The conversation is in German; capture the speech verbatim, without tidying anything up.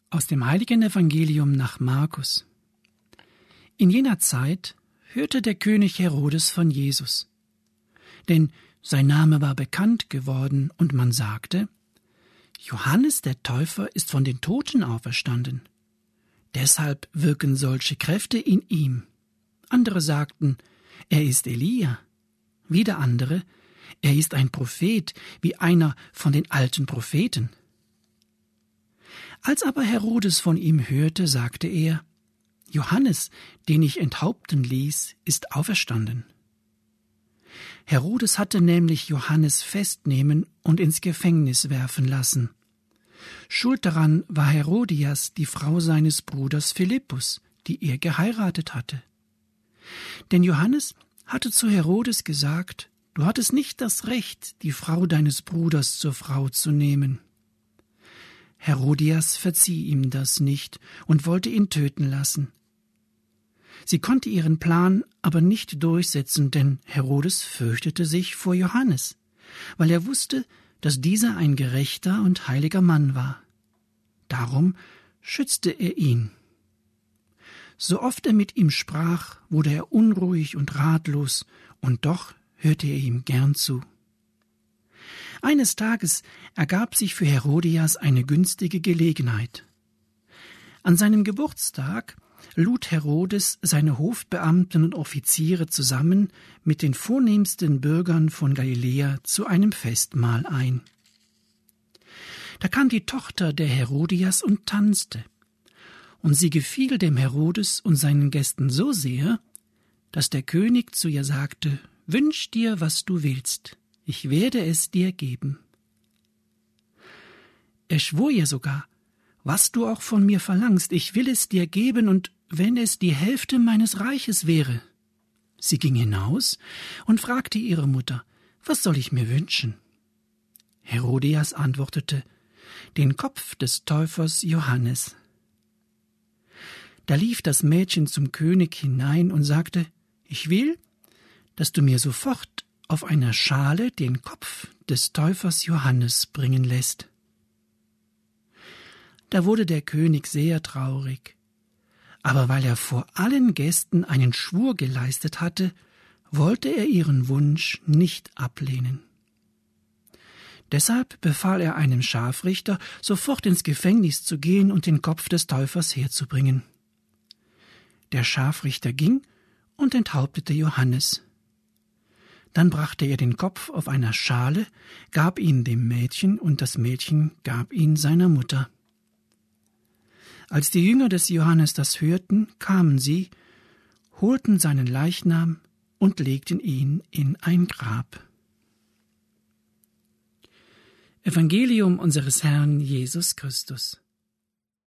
Aus dem heiligen Evangelium nach Markus. In jener Zeit hörte der König Herodes von Jesus. Denn sein Name war bekannt geworden, und man sagte: Johannes der Täufer ist von den Toten auferstanden. Deshalb wirken solche Kräfte in ihm. Andere sagten, er ist Elia. Wieder andere, er ist ein Prophet, wie einer von den alten Propheten. Als aber Herodes von ihm hörte, sagte er: Johannes, den ich enthaupten ließ, ist auferstanden. Herodes hatte nämlich Johannes festnehmen und ins Gefängnis werfen lassen. Schuld daran war Herodias, die Frau seines Bruders Philippus, die er geheiratet hatte. Denn Johannes hatte zu Herodes gesagt: Du hattest nicht das Recht, die Frau deines Bruders zur Frau zu nehmen. Herodias verzieh ihm das nicht und wollte ihn töten lassen. Sie konnte ihren Plan aber nicht durchsetzen, denn Herodes fürchtete sich vor Johannes, weil er wusste, dass dieser ein gerechter und heiliger Mann war. Darum schützte er ihn. So oft er mit ihm sprach, wurde er unruhig und ratlos, und doch hörte er ihm gern zu. Eines Tages ergab sich für Herodias eine günstige Gelegenheit. An seinem Geburtstag lud Herodes seine Hofbeamten und Offiziere zusammen mit den vornehmsten Bürgern von Galiläa zu einem Festmahl ein. Da kam die Tochter der Herodias und tanzte, und sie gefiel dem Herodes und seinen Gästen so sehr, dass der König zu ihr sagte: Wünsch dir, was du willst, ich werde es dir geben. Er schwor ihr sogar: Was du auch von mir verlangst, ich will es dir geben, und wenn es die Hälfte meines Reiches wäre. Sie ging hinaus und fragte ihre Mutter: Was soll ich mir wünschen? Herodias antwortete: Den Kopf des Täufers Johannes. Da lief das Mädchen zum König hinein und sagte: Ich will, dass du mir sofort auf einer Schale den Kopf des Täufers Johannes bringen lässt. Da wurde der König sehr traurig, aber weil er vor allen Gästen einen Schwur geleistet hatte, wollte er ihren Wunsch nicht ablehnen. Deshalb befahl er einem Scharfrichter, sofort ins Gefängnis zu gehen und den Kopf des Täufers herzubringen. Der Scharfrichter ging und enthauptete Johannes. Dann brachte er den Kopf auf einer Schale, gab ihn dem Mädchen, und das Mädchen gab ihn seiner Mutter. Als die Jünger des Johannes das hörten, kamen sie, holten seinen Leichnam und legten ihn in ein Grab. Evangelium unseres Herrn Jesus Christus.